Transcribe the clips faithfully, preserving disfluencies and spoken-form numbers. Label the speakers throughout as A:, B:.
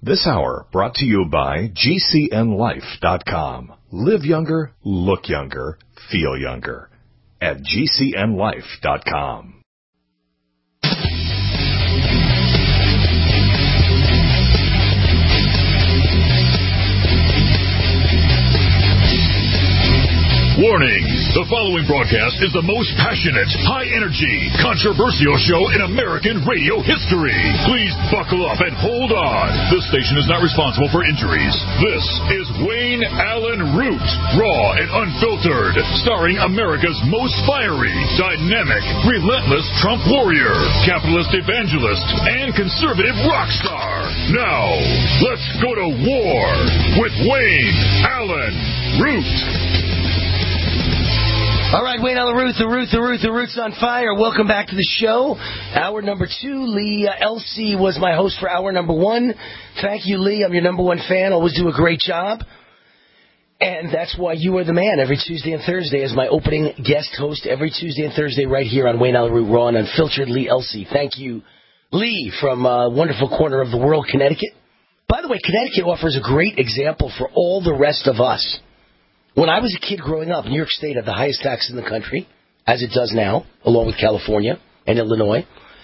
A: This hour brought to you by G C N life dot com. Live younger, look younger, feel younger at G C N life dot com.
B: Warning, the following broadcast is the most passionate, high-energy, controversial show in American radio history. Please buckle up and hold on. This station is not responsible for injuries. This is Wayne Allyn Root, raw and unfiltered, starring America's most fiery, dynamic, relentless Trump warrior, capitalist evangelist, and conservative rock star. Now, let's go to war with Wayne Allyn Root.
C: All right, Wayne Allyn Root, the Root, the Root, the Root's on fire. Welcome back to the show. Hour number two. Lee uh, L C was my host for hour number one. Thank you, Lee. I'm your number one fan. Always do a great job. And that's why you are the man every Tuesday and Thursday as my opening guest host every Tuesday and Thursday right here on Wayne Allyn Root, Raw and Unfiltered. Lee L C. Thank you, Lee, from a wonderful corner of the world, Connecticut. By the way, Connecticut offers a great example for all the rest of us. When I was a kid growing up, New York State had the highest tax in the country, as it does now, along with California and Illinois.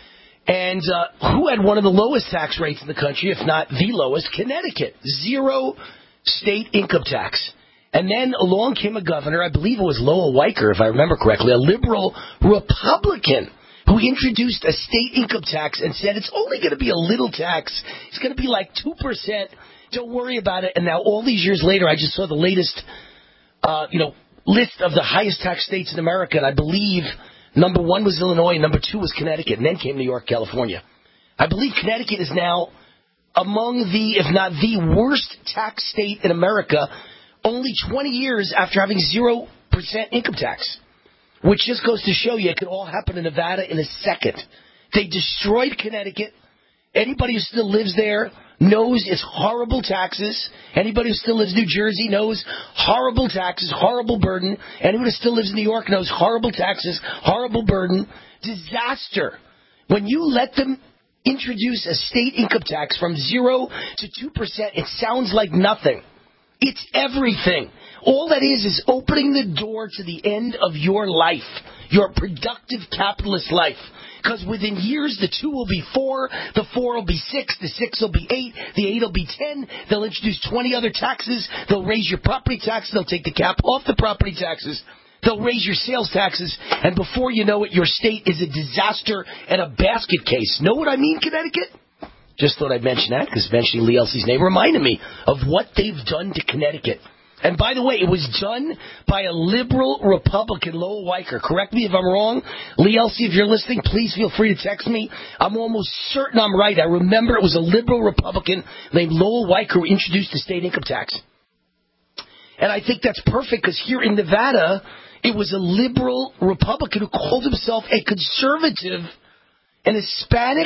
C: And uh, who had one of the lowest tax rates in the country, if not the lowest? Connecticut. Zero state income tax. And then along came a governor, I believe it was Lowell Weicker, if I remember correctly, a liberal Republican who introduced a state income tax and said it's only going to be a little tax. It's going to be like two percent. Don't worry about it. And now all these years later, I just saw the latest Uh, you know, list of the highest tax states in America, and I believe number one was Illinois, and number two was Connecticut, and then came New York, California. I believe Connecticut is now among the, if not the worst tax state in America, only twenty years after having zero percent income tax, which just goes to show you it could all happen in Nevada in a second. They destroyed Connecticut. Anybody who still lives there knows it's horrible taxes. Anybody who still lives in New Jersey knows horrible taxes, horrible burden. Anyone who still lives in New York knows horrible taxes, horrible burden. Disaster. When you let them introduce a state income tax from zero to two percent, it sounds like nothing. It's everything. All that is is opening the door to the end of your life, your productive capitalist life. Because within years, the two will be four, the four will be six, the six will be eight, the eight will be ten. They'll introduce twenty other taxes. They'll raise your property taxes. They'll take the cap off the property taxes. They'll raise your sales taxes. And before you know it, your state is a disaster and a basket case. Know what I mean, Connecticut? Just thought I'd mention that because mentioning Lee L C's name reminded me of what they've done to Connecticut. And by the way, it was done by a liberal Republican, Lowell Weicker. Correct me if I'm wrong. Lee L C, if you're listening, please feel free to text me. I'm almost certain I'm right. I remember it was a liberal Republican named Lowell Weicker who introduced the state income tax. And I think that's perfect because here in Nevada, it was a liberal Republican who called himself a conservative, an Hispanic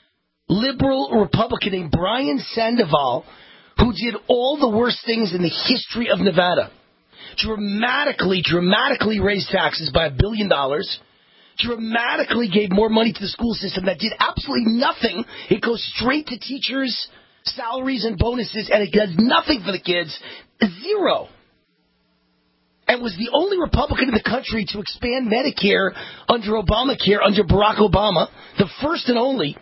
C: liberal Republican named Brian Sandoval, who did all the worst things in the history of Nevada. Dramatically, dramatically raised taxes by a billion dollars. Dramatically gave more money to the school system that did absolutely nothing. It goes straight to teachers' salaries and bonuses, and it does nothing for the kids. Zero. And was the only Republican in the country to expand Medicare under Obamacare, under Barack Obama. The first and only.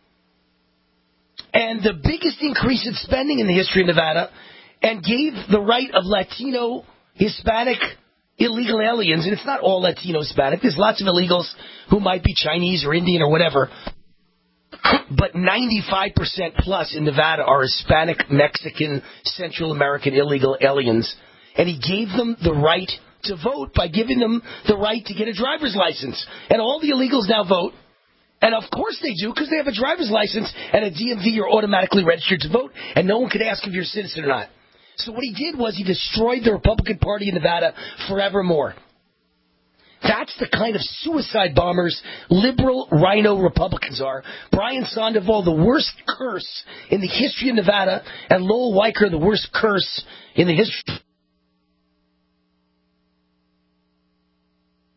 C: And the biggest increase in spending in the history of Nevada, and gave the right of Latino, Hispanic, illegal aliens, and it's not all Latino Hispanic, there's lots of illegals who might be Chinese or Indian or whatever, but ninety-five percent plus in Nevada are Hispanic, Mexican, Central American illegal aliens, and he gave them the right to vote by giving them the right to get a driver's license. And all the illegals now vote. And of course they do, because they have a driver's license and a D M V, you're automatically registered to vote, and no one can ask if you're a citizen or not. So what he did was he destroyed the Republican Party in Nevada forevermore. That's the kind of suicide bombers liberal rhino Republicans are. Brian Sandoval, the worst curse in the history of Nevada, and Lowell Weicker, the worst curse in the history.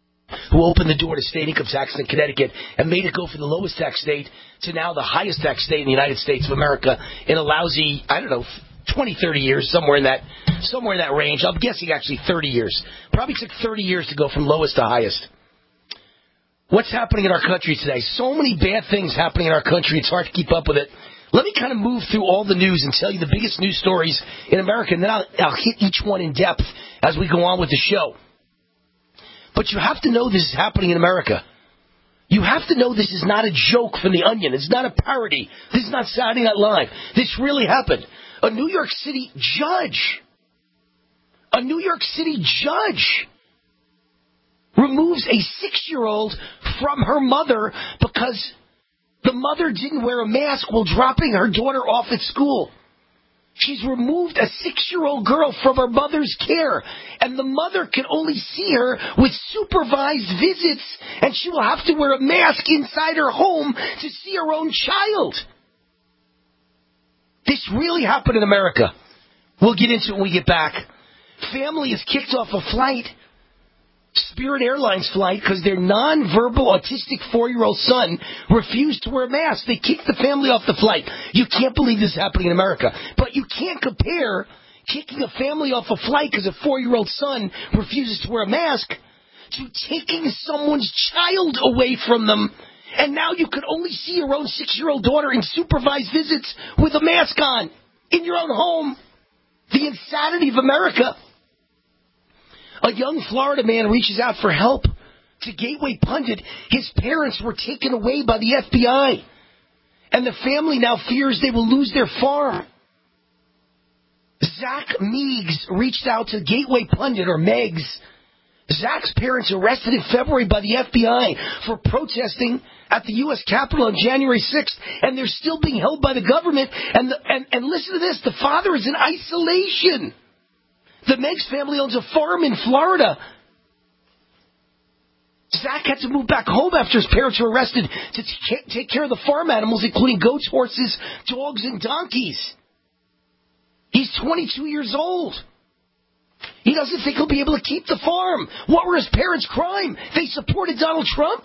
C: who opened the door to state income tax in Connecticut and made it go from the lowest tax state to now the highest tax state in the United States of America in a lousy, I don't know, twenty, thirty years, somewhere in that somewhere in that range. I'm guessing actually thirty years. Probably took thirty years to go from lowest to highest. What's happening in our country today? So many bad things happening in our country, it's hard to keep up with it. Let me kind of move through all the news and tell you the biggest news stories in America, and then I'll, I'll hit each one in depth as we go on with the show. But you have to know this is happening in America. You have to know this is not a joke from The Onion. It's not a parody. This is not Saturday Night Live. This really happened. A New York City judge, a New York City judge removes a six-year-old from her mother because the mother didn't wear a mask while dropping her daughter off at school. She's removed a six-year-old girl from her mother's care, and the mother can only see her with supervised visits, and she will have to wear a mask inside her home to see her own child. This really happened in America. We'll get into it when we get back. Family is kicked off a flight, Spirit Airlines flight, because their nonverbal autistic four-year-old son refused to wear a mask. They kicked the family off the flight. You can't believe this is happening in America. But you can't compare kicking a family off a flight because a four-year-old son refuses to wear a mask to taking someone's child away from them. And now you can only see your own six-year-old daughter in supervised visits with a mask on in your own home. The insanity of America. A young Florida man reaches out for help to Gateway Pundit. His parents were taken away by the F B I. And the family now fears they will lose their farm. Zach Meigs reached out to Gateway Pundit, or Megs. Zach's parents arrested in February by the F B I for protesting at the U S Capitol on January sixth, and they're still being held by the government. And, the, and, and listen to this, the father is in isolation. The Meigs family owns a farm in Florida. Zach had to move back home after his parents were arrested to t- take care of the farm animals, including goats, horses, dogs, and donkeys. He's twenty-two years old. He doesn't think he'll be able to keep the farm. What were his parents' crime? They supported Donald Trump.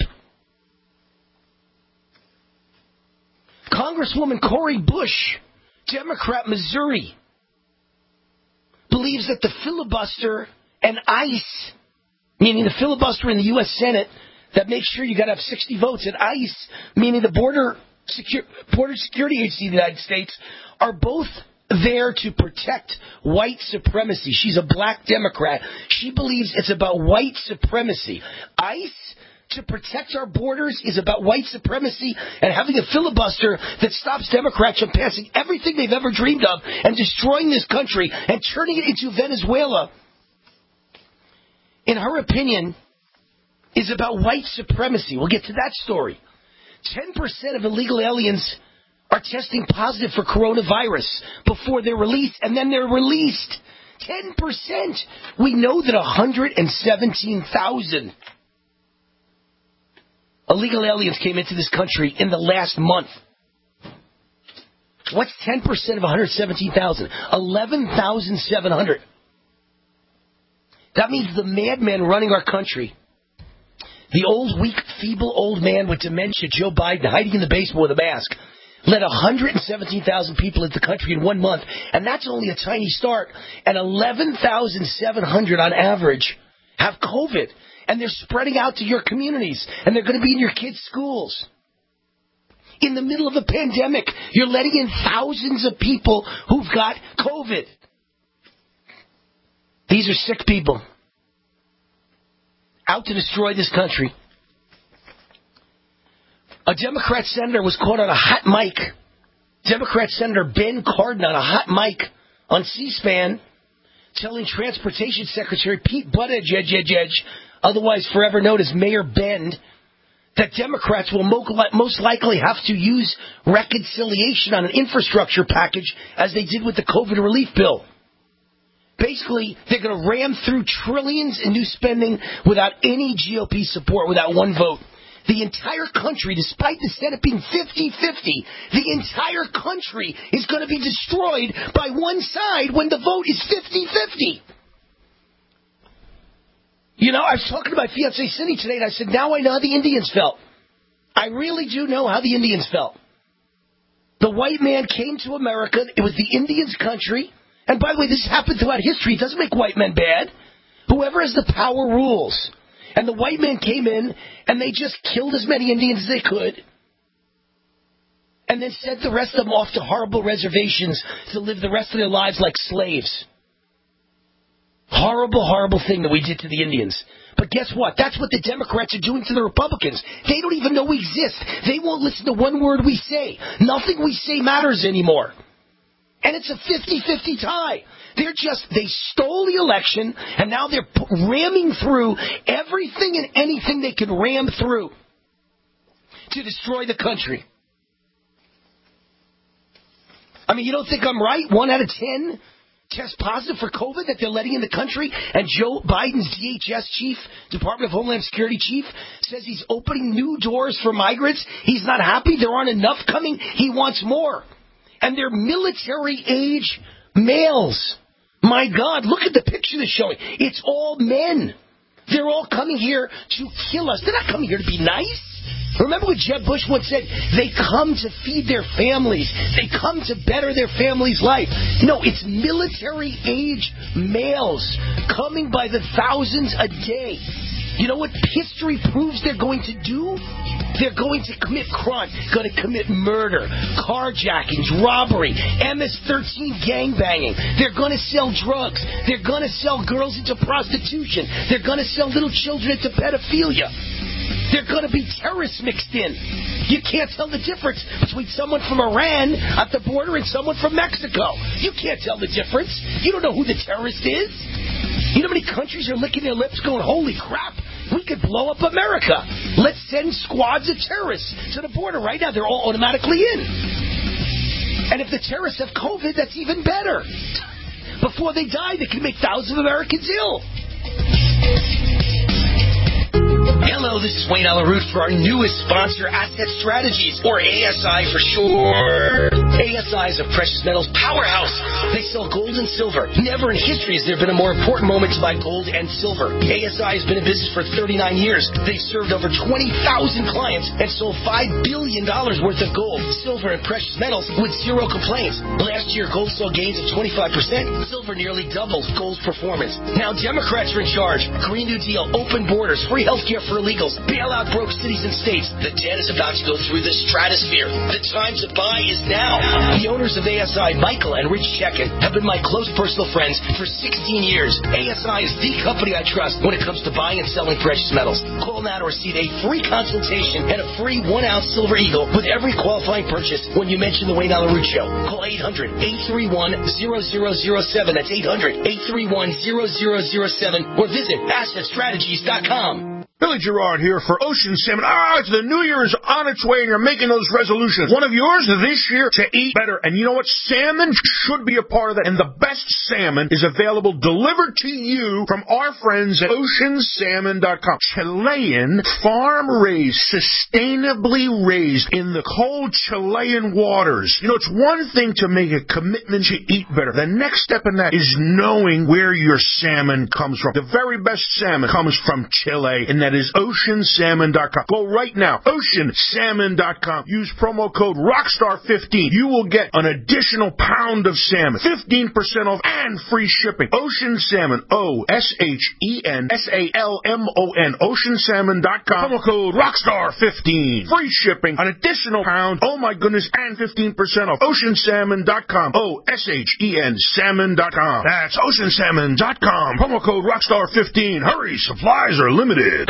C: Congresswoman Cori Bush, Democrat, Missouri, believes that the filibuster and ICE, meaning the filibuster in the U S Senate that makes sure you got to have sixty votes, and ICE, meaning the Border, Secu- Border Security Agency of the United States, are both there to protect white supremacy. She's a black Democrat. She believes it's about white supremacy. ICE, to protect our borders, is about white supremacy, and having a filibuster that stops Democrats from passing everything they've ever dreamed of and destroying this country and turning it into Venezuela, in her opinion, is about white supremacy. We'll get to that story. ten percent of illegal aliens are testing positive for coronavirus before they're released, and then they're released. ten percent. We know that one hundred seventeen thousand illegal aliens came into this country in the last month. What's ten percent of one hundred seventeen thousand? eleven thousand seven hundred. That means the madman running our country, the old, weak, feeble old man with dementia, Joe Biden, hiding in the basement with a mask, let one hundred seventeen thousand people into the country in one month, and that's only a tiny start. And eleven thousand seven hundred on average have COVID, and they're spreading out to your communities, and they're going to be in your kids' schools. In the middle of a pandemic, you're letting in thousands of people who've got COVID. These are sick people out to destroy this country. A Democrat senator was caught on a hot mic. Democrat Senator Ben Cardin on a hot mic on C-SPAN telling Transportation Secretary Pete Buttigieg, otherwise forever known as Mayor Ben, that Democrats will most likely have to use reconciliation on an infrastructure package as they did with the COVID relief bill. Basically, they're going to ram through trillions in new spending without any G O P support, without one vote. The entire country, despite the Senate being fifty-fifty, the entire country is going to be destroyed by one side when the vote is fifty-fifty. You know, I was talking to my fiancée Cindy today, and I said, now I know how the Indians felt. I really do know how the Indians felt. The white man came to America. It was the Indians' country. And by the way, this happened throughout history. It doesn't make white men bad. Whoever has the power rules. And the white man came in, and they just killed as many Indians as they could. And then sent the rest of them off to horrible reservations to live the rest of their lives like slaves. Horrible, horrible thing that we did to the Indians. But guess what? That's what the Democrats are doing to the Republicans. They don't even know we exist. They won't listen to one word we say. Nothing we say matters anymore. And it's a fifty-fifty tie. They're just, they stole the election, and now they're ramming through everything and anything they can ram through to destroy the country. I mean, you don't think I'm right? One out of ten test positive for COVID that they're letting in the country, and Joe Biden's D H S chief, Department of Homeland Security chief, says he's opening new doors for migrants. He's not happy. There aren't enough coming. He wants more. And they're military-age males. My God, look at the picture they're showing. It's all men. They're all coming here to kill us. They're not coming here to be nice. Remember what Jeb Bush once said? They come to feed their families. They come to better their family's life. No, it's military-age males coming by the thousands a day. You know what history proves they're going to do? They're going to commit crime, going to commit murder, carjackings, robbery, M S thirteen gangbanging. They're going to sell drugs. They're going to sell girls into prostitution. They're going to sell little children into pedophilia. They're going to be terrorists mixed in. You can't tell the difference between someone from Iran at the border and someone from Mexico. You can't tell the difference. You don't know who the terrorist is. You know how many countries are licking their lips going, holy crap, we could blow up America. Let's send squads of terrorists to the border. Right now, they're all automatically in. And if the terrorists have COVID, that's even better. Before they die, they can make thousands of Americans ill. Hello, this is Wayne Allyn Root for our newest sponsor, Asset Strategies, or A S I for short. A S I is a precious metals powerhouse. They sell gold and silver. Never in history has there been a more important moment to buy gold and silver. A S I has been in business for thirty-nine years. They've served over twenty thousand clients and sold five billion dollars worth of gold, silver, and precious metals with zero complaints. Last year, gold saw gains of twenty-five percent. Silver nearly doubled gold's performance. Now Democrats are in charge. Green New Deal, open borders, free health care for illegals, bailout broke cities and states. The debt is about to go through the stratosphere. The time to buy is now. The owners of A S I, Michael and Rich Chekin, have been my close personal friends for sixteen years. A S I is the company I trust when it comes to buying and selling precious metals. Call now to receive a free consultation and a free one-ounce silver eagle with every qualifying purchase when you mention the Wayne Allyn Root Show. Call eight hundred, eight three one, zero zero zero seven. That's eight hundred, eight three one, zero zero zero seven. Or visit asset strategies dot com.
D: Billy Gerard here for Ocean Salmon. Ah, it's the New Year is on its way and you're making those resolutions. One of yours this year to eat better. And you know what? Salmon should be a part of that. And the best salmon is available delivered to you from our friends at ocean salmon dot com. Chilean, farm-raised, sustainably raised in the cold Chilean waters. You know, it's one thing to make a commitment to eat better. The next step in that is knowing where your salmon comes from. The very best salmon comes from Chile, and that is ocean salmon dot com. Go right now, ocean salmon dot com. Use promo code rockstar fifteen. You will get an additional pound of salmon, fifteen percent off, and free shipping. Ocean Salmon, O S H E N S A L M O N, ocean salmon dot com. Promo code rockstar fifteen. Free shipping, an additional pound, oh my goodness, and fifteen percent off. ocean salmon dot com. O S H E N salmon dot com. That's ocean salmon dot com. Promo code rockstar fifteen. Hurry, supplies are limited.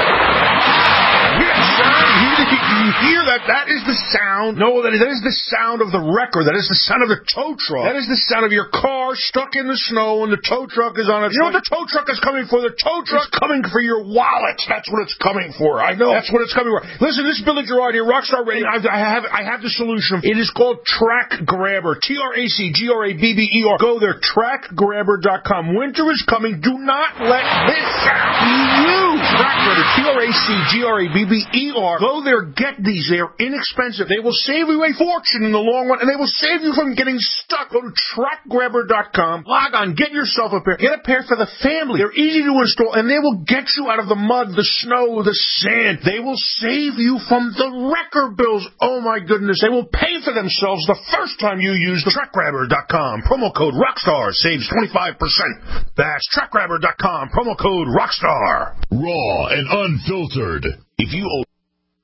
D: Yes, sir. You hear that? That is the sound. No, that is, that is the sound of the wrecker. That is the sound of the tow truck. That is the sound of your car stuck in the snow and the tow truck is on it. You know what the tow truck is coming for? The tow truck is coming for your wallet. That's what it's coming for. I know. That's what it's coming for. Listen, this is Billy Gerard here, Rockstar Radio. I, I have I have the solution. It is called Track Grabber. T R A C G R A B B E R. Go there, track grabber dot com. Winter is coming. Do not let this sound be you. Track Grabber. T R A C G R A B B E R. Go there. get these. They are inexpensive. They will save you a fortune in the long run, and they will save you from getting stuck. Go to track grabber dot com. Log on. Get yourself a pair. Get a pair for the family. They're easy to install, and they will get you out of the mud, the snow, the sand. They will save you from the wrecker bills. Oh, my goodness. They will pay for themselves the first time you use the track grabber dot com. Promo code ROCKSTAR saves twenty-five percent. That's track grabber dot com. Promo code ROCKSTAR.
B: Raw and unfiltered. If you owe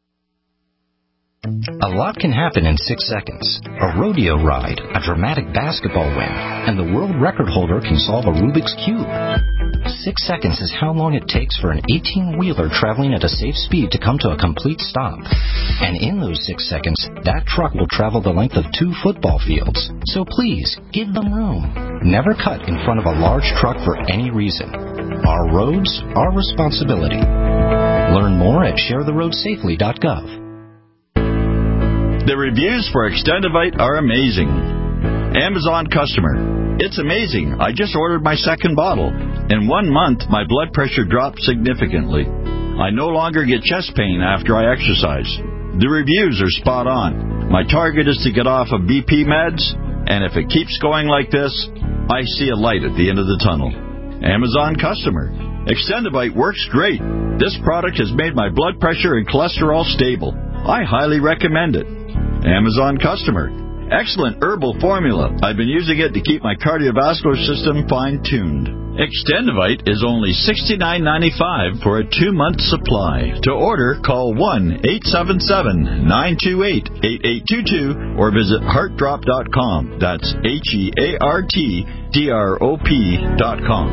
E: A lot can happen in six seconds. A rodeo ride, a dramatic basketball win, and the world record holder can solve a Rubik's Cube. Six seconds is how long it takes for an eighteen-wheeler traveling at a safe speed to come to a complete stop. And in those six seconds, that truck will travel the length of two football fields. So please, give them room. Never cut in front of a large truck for any reason. Our roads, our responsibility. Learn more at share the road safely dot gov.
F: The reviews for Extendivite are amazing. Amazon customer. It's amazing. I just ordered my second bottle. In one month, my blood pressure dropped significantly. I no longer get chest pain after I exercise. The reviews are spot on. My target is to get off of B P meds, and if it keeps going like this, I see a light at the end of the tunnel. Amazon customer. Extendivite works great. This product has made my blood pressure and cholesterol stable. I highly recommend it. Amazon customer. Excellent herbal formula. I've been using it to keep my cardiovascular system fine-tuned. Extendivite is only sixty-nine ninety-five for a two-month supply. To order, call one eight seven seven, nine two eight, eight eight two two or visit heart drop dot com. That's H E A R T D R O P dot com.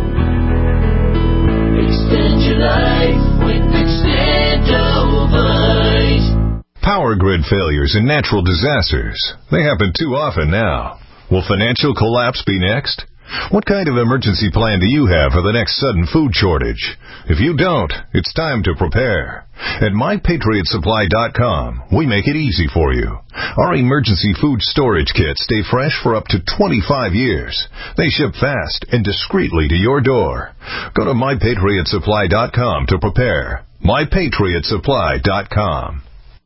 G: Extend your life with Extendivite.
A: Power grid failures and natural disasters. They happen too often now. Will financial collapse be next? What kind of emergency plan do you have for the next sudden food shortage? If you don't, it's time to prepare. At my patriot supply dot com, we make it easy for you. Our emergency food storage kits stay fresh for up to twenty-five years. They ship fast and discreetly to your door. Go to my patriot supply dot com to prepare. my patriot supply dot com.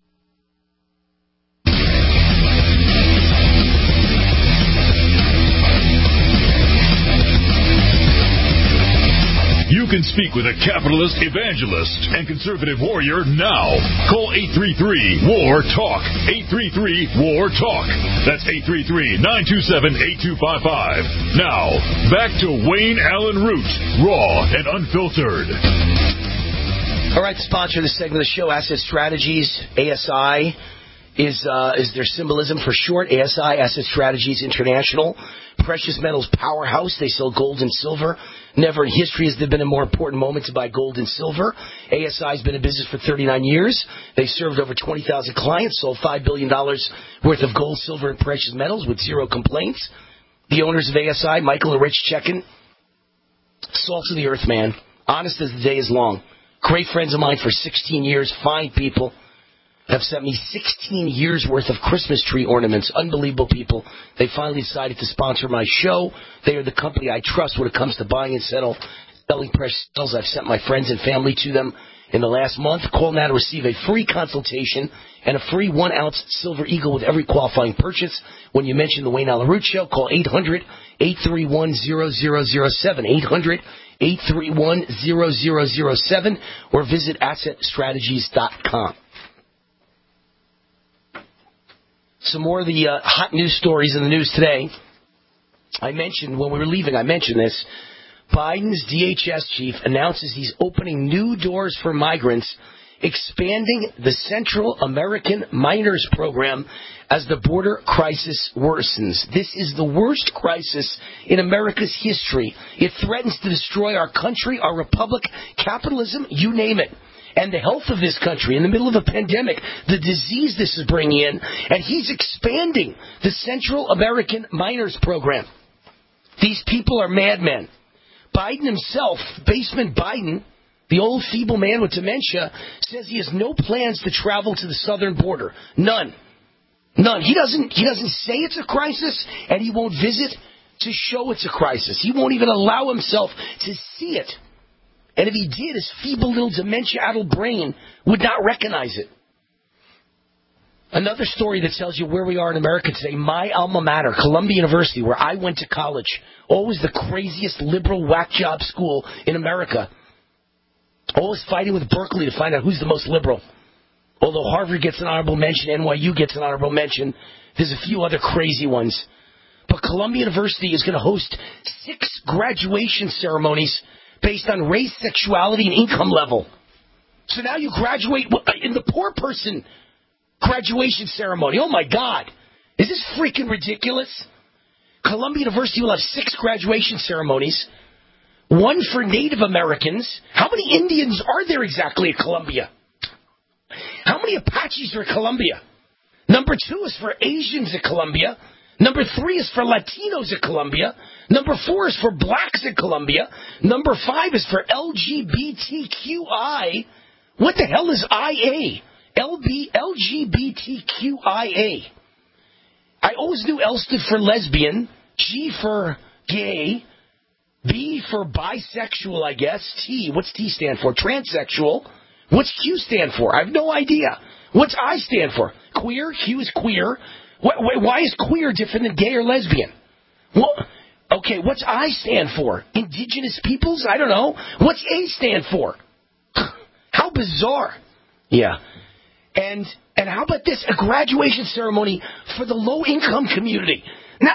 B: You can speak with a capitalist, evangelist, and conservative warrior now. Call eight three three, W A R, TALK. eight three three, W A R, TALK. That's eight three three, nine two seven, eight two five five. Now, back to Wayne Allen Root, raw and unfiltered.
C: All right, the sponsor of this segment of the show, Asset Strategies, A S I, is uh, is their symbolism for short. A S I, Asset Strategies International, precious metals powerhouse. They sell gold and silver. Never in history has there been a more important moment to buy gold and silver. A S I has been in business for thirty-nine years. They've served over twenty thousand clients, sold five billion dollars worth of gold, silver, and precious metals with zero complaints. The owners of A S I, Michael and Rich Chekin, salt of the earth, man. Honest as the day is long. Great friends of mine for sixteen years, fine people. Have sent me sixteen years worth of Christmas tree ornaments. Unbelievable people. They finally decided to sponsor my show. They are the company I trust when it comes to buying and settle, selling precious metals. I've sent my friends and family to them in the last month. Call now to receive a free consultation and a free one-ounce Silver Eagle with every qualifying purchase. When you mention the Wayne Allen Root Show, call eight hundred, eight three one, zero zero zero seven, eight hundred, eight three one, zero zero zero seven, or visit asset strategies dot com. Some more of the uh, hot news stories in the news today. I mentioned, when we were leaving, I mentioned this. Biden's D H S chief announces he's opening new doors for migrants, expanding the Central American Minors Program as the border crisis worsens. This is the worst crisis in America's history. It threatens to destroy our country, our republic, capitalism, you name it. And the health of this country in the middle of a pandemic, the disease this is bringing in, and he's expanding the Central American Minors Program. These people are madmen. Biden himself, Basement Biden, the old feeble man with dementia, says he has no plans to travel to the southern border. None. None. He doesn't, he doesn't say it's a crisis, and he won't visit to show it's a crisis. He won't even allow himself to see it. And if he did, his feeble little dementia-addled brain would not recognize it. Another story that tells you where we are in America today. My alma mater, Columbia University, where I went to college, always the craziest liberal whack job school in America. Always fighting with Berkeley to find out who's the most liberal. Although Harvard gets an honorable mention, N Y U gets an honorable mention, there's a few other crazy ones. But Columbia University is going to host six graduation ceremonies based on race, sexuality, and income level. So now you graduate in the poor person graduation ceremony. Oh, my God. Is this freaking ridiculous? Columbia University will have six graduation ceremonies. One for Native Americans. How many Indians are there exactly at Columbia? How many Apaches are at Columbia? Number two is for Asians at Columbia. Number three is for Latinos at Columbia. Number four is for blacks at Columbia. Number five is for L G B T Q I. What the hell is I A? L G B T Q I A. I always knew L stood for lesbian, G for gay, B for bisexual, I guess. T, what's T stand for? Transsexual. What's Q stand for? I have no idea. What's I stand for? Queer. Q is queer. Why is queer different than gay or lesbian? Well, okay, what's I stand for? Indigenous peoples? I don't know. What's A stand for? How bizarre. Yeah. And and how about this? A graduation ceremony for the low-income community. Now,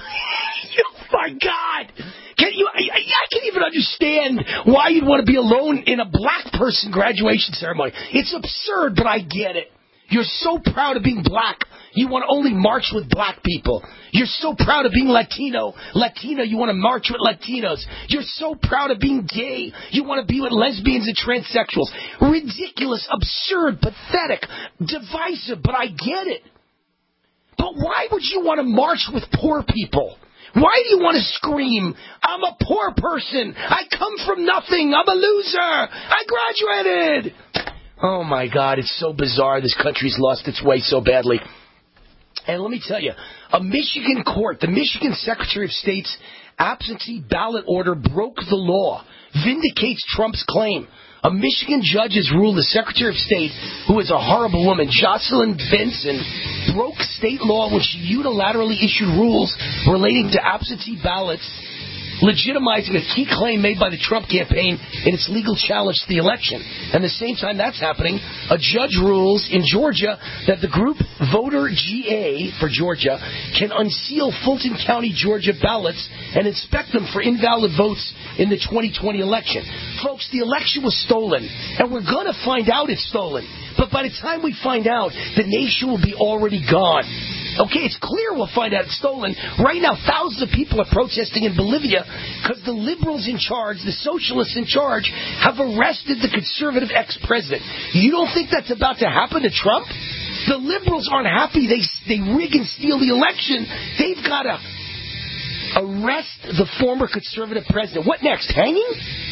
C: oh my God. Can you, I, I can't even understand why you'd want to be alone in a black person graduation ceremony. It's absurd, but I get it. You're so proud of being black, you want to only march with black people. You're so proud of being Latino, Latino, you want to march with Latinos. You're so proud of being gay, you want to be with lesbians and transsexuals. Ridiculous, absurd, pathetic, divisive, but I get it. But why would you want to march with poor people? Why do you want to scream, I'm a poor person, I come from nothing, I'm a loser, I graduated? Oh, my God, it's so bizarre. This country's lost its way so badly. And let me tell you, a Michigan court, the Michigan Secretary of State's absentee ballot order broke the law, vindicates Trump's claim. A Michigan judge has ruled the Secretary of State, who is a horrible woman, Jocelyn Benson, broke state law when she unilaterally issued rules relating to absentee ballots, legitimizing a key claim made by the Trump campaign in its legal challenge to the election. And at the same time that's happening, a judge rules in Georgia that the group Voter G A for Georgia can unseal Fulton County, Georgia ballots and inspect them for invalid votes in the twenty twenty election. Folks, the election was stolen, and we're going to find out it's stolen. But by the time we find out, the nation will be already gone. Okay, it's clear we'll find out it's stolen. Right now, thousands of people are protesting in Bolivia because the liberals in charge, the socialists in charge, have arrested the conservative ex-president. You don't think that's about to happen to Trump? The liberals aren't happy. They they rig and steal the election. They've got to arrest the former conservative president. What next? Hanging?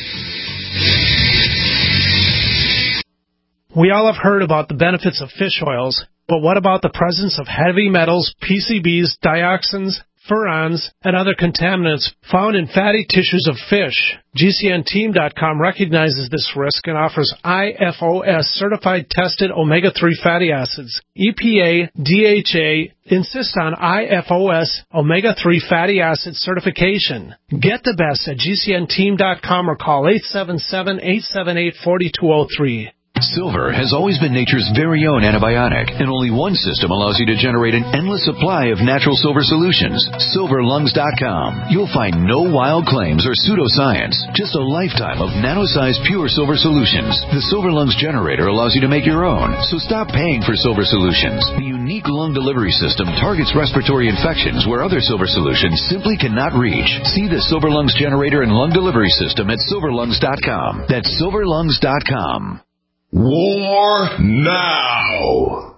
H: We all have heard about the benefits of fish oils. But what about the presence of heavy metals, P C Bs, dioxins, furans, and other contaminants found in fatty tissues of fish? G C N team dot com recognizes this risk and offers I F O S certified tested omega three fatty acids. E P A, D H A insist on I F O S omega three fatty acid certification. Get the best at G C N team dot com or call eight seven seven, eight seven eight, four two zero three.
I: Silver has always been nature's very own antibiotic, and only one system allows you to generate an endless supply of natural silver solutions. silver lungs dot com. You'll find no wild claims or pseudoscience, just a lifetime of nano-sized pure silver solutions. The Silver Lungs generator allows you to make your own, so stop paying for silver solutions. The unique lung delivery system targets respiratory infections where other silver solutions simply cannot reach. See the Silver Lungs generator and lung delivery system at silver lungs dot com. That's silver lungs dot com.
A: War now!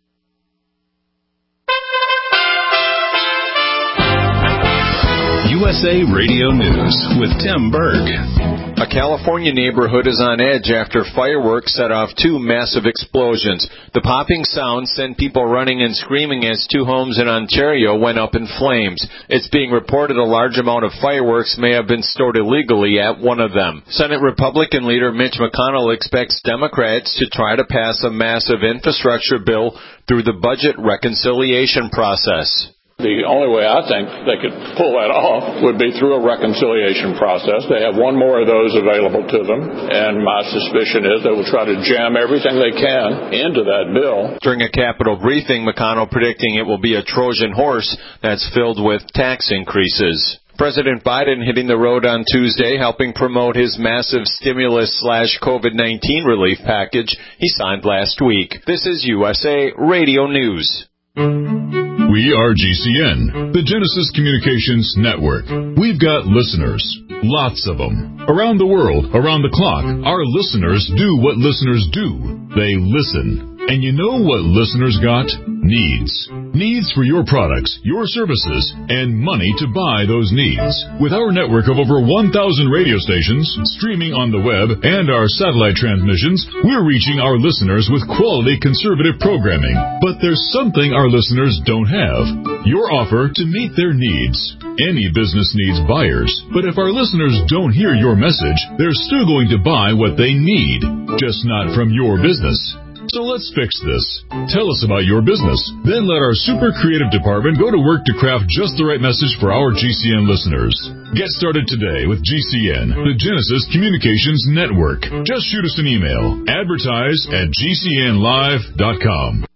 J: U S S A Radio News with Tim Berg.
K: A California neighborhood is on edge after fireworks set off two massive explosions. The popping sound sent people running and screaming as two homes in Ontario went up in flames. It's being reported a large amount of fireworks may have been stored illegally at one of them. Senate Republican leader Mitch McConnell expects Democrats to try to pass a massive infrastructure bill through the budget reconciliation process.
L: The only way I think they could pull that off would be through a reconciliation process. They have one more of those available to them, and my suspicion is they will try to jam everything they can into that bill.
K: During a Capitol briefing, McConnell predicting it will be a Trojan horse that's filled with tax increases. President Biden hitting the road on Tuesday, helping promote his massive stimulus slash COVID nineteen relief package he signed last week. This is U S A Radio News.
B: We are G C N, the Genesis Communications Network. We've got listeners, lots of them. Around the world, around the clock, our listeners do what listeners do. They listen. And you know what listeners got? Needs. Needs for your products, your services, and money to buy those needs. With our network of over one thousand radio stations, streaming on the web, and our satellite transmissions, we're reaching our listeners with quality conservative programming. But there's something our listeners don't have. Your offer to meet their needs. Any business needs buyers, but if our listeners don't hear your message, they're still going to buy what they need, just not from your business. So let's fix this. Tell us about your business. Then let our super creative department go to work to craft just the right message for our G C N listeners. Get started today with G C N, the Genesis Communications Network. Just shoot us an email. Advertise at G C N live dot com.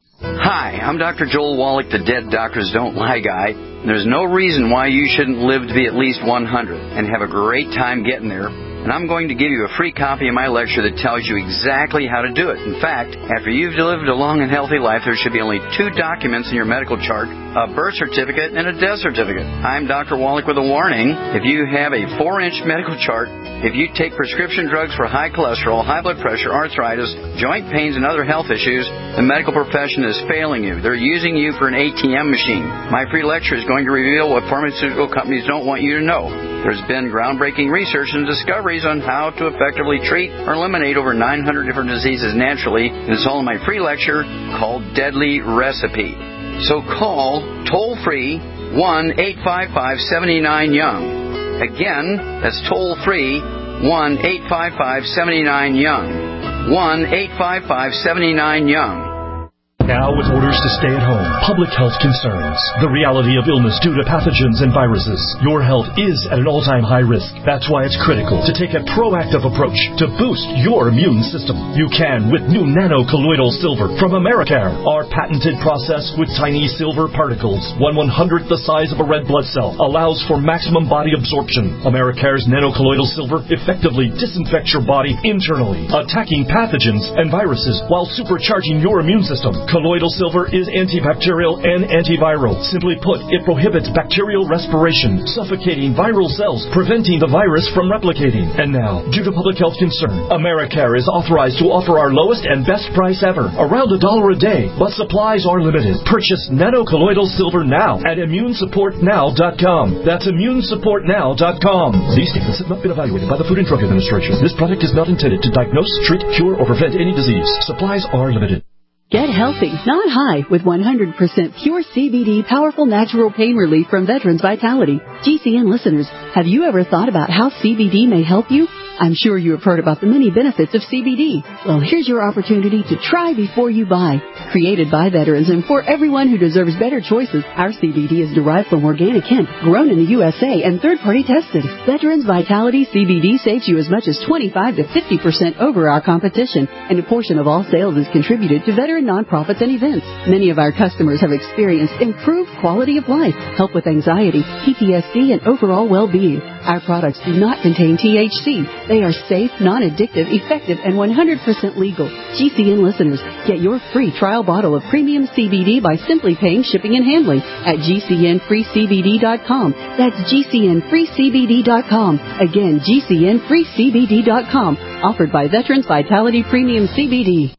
M: Hi, I'm Doctor Joel Wallach, the Dead Doctors Don't Lie guy. There's no reason why you shouldn't live to be at least one hundred and have a great time getting there. And I'm going to give you a free copy of my lecture that tells you exactly how to do it. In fact, after you've lived a long and healthy life, there should be only two documents in your medical chart, a birth certificate and a death certificate. I'm Doctor Wallach with a warning. If you have a four-inch medical chart, if you take prescription drugs for high cholesterol, high blood pressure, arthritis, joint pains, and other health issues, the medical profession is failing you. They're using you for an A T M machine. My free lecture is going to reveal what pharmaceutical companies don't want you to know. There's been groundbreaking research and discoveries on how to effectively treat or eliminate over nine hundred different diseases naturally. And it's all in my free lecture called Deadly Recipe. So call toll-free one eight five five, seven nine, young. Again, that's toll-free one eight five five, seven nine, young. one eight five five, seven nine, young.
N: Now, with orders to stay at home, public health concerns, the reality of illness due to pathogens and viruses, your health is at an all-time high risk. That's why it's critical to take a proactive approach to boost your immune system. You can with new nano-colloidal silver from Americare. Our patented process with tiny silver particles, one one-hundredth the size of a red blood cell, allows for maximum body absorption. Americare's nano-colloidal silver effectively disinfects your body internally, attacking pathogens and viruses while supercharging your immune system. Colloidal silver is antibacterial and antiviral. Simply put, it prohibits bacterial respiration, suffocating viral cells, preventing the virus from replicating. And now, due to public health concern, Americare is authorized to offer our lowest and best price ever, around a dollar a day, but supplies are limited. Purchase nano-colloidal silver now at immune support now dot com. That's immune support now dot com. These statements have not been evaluated by the Food and Drug Administration. This product is not intended to diagnose, treat, cure, or prevent any disease. Supplies are limited.
O: Get healthy, not high, with one hundred percent pure C B D powerful natural pain relief from Veterans Vitality. G C N listeners, have you ever thought about how C B D may help you? I'm sure you have heard about the many benefits of C B D. Well, here's your opportunity to try before you buy. Created by veterans and for everyone who deserves better choices, our C B D is derived from organic hemp, grown in the U S A and third-party tested. Veterans Vitality C B D saves you as much as twenty-five to fifty percent over our competition, and a portion of all sales is contributed to veteran nonprofits and events. Many of our customers have experienced improved quality of life, help with anxiety, P T S D, and overall well-being. Our products do not contain T H C. They are safe, non-addictive, effective, and one hundred percent legal. G C N listeners, get your free trial bottle of premium C B D by simply paying shipping and handling at G C N free C B D dot com. That's G C N free C B D dot com. Again, G C N free C B D dot com. Offered by Veterans Vitality Premium C B D.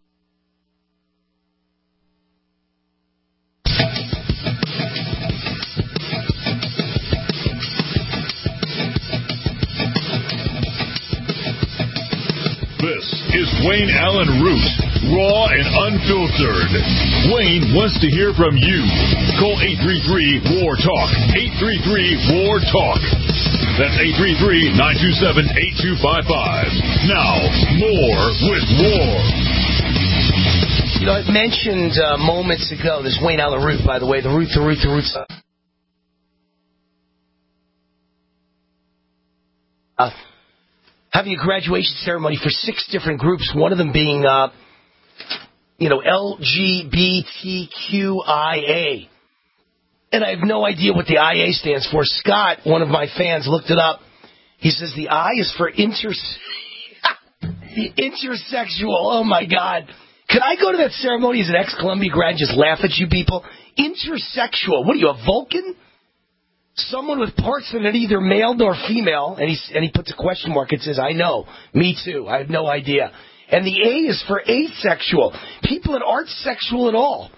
B: is Wayne Allen Root, raw and unfiltered. Wayne wants to hear from you. Call eight three three, W A R, TALK, eight three three, W A R, TALK. That's eight three three, nine two seven, eight two five five. Now, more with War.
C: You know, I mentioned uh, moments ago, this Wayne Allen Root, by the way, the Root, the Root, the Root. Uh, having a graduation ceremony for six different groups, one of them being, uh, you know, L G B T Q I A. And I have no idea what the I A stands for. Scott, one of my fans, looked it up. He says the I is for inter- intersexual. Oh, my God. Could I go to that ceremony as an ex-Columbia grad and just laugh at you people? Intersexual. What are you, a Vulcan? Someone with parts that are neither male nor female, and he, and he puts a question mark and says, I know. Me too. I have no idea. And the A is for asexual. People that aren't sexual at all.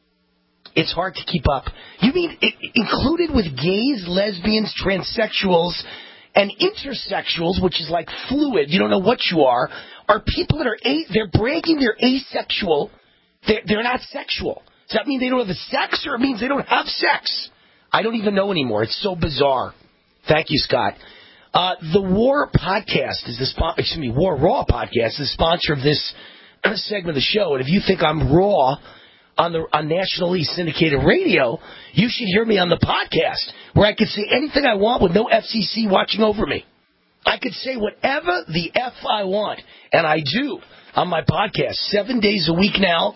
C: It's hard to keep up. You mean it, included with gays, lesbians, transsexuals, and intersexuals, which is like fluid, you don't know what you are, are people that are, a, they're bragging they're asexual. They're, they're not sexual. Does that mean they don't have the sex, or it means they don't have sex? I don't even know anymore. It's so bizarre. Thank you, Scott. Uh, the War podcast is the sponsor, excuse me, War Raw podcast is the sponsor of this segment of the show. And if you think I'm raw on the on nationally syndicated radio, you should hear me on the podcast, where I could say anything I want with no F C C watching over me. I could say whatever the F I want, and I do on my podcast, seven days a week now.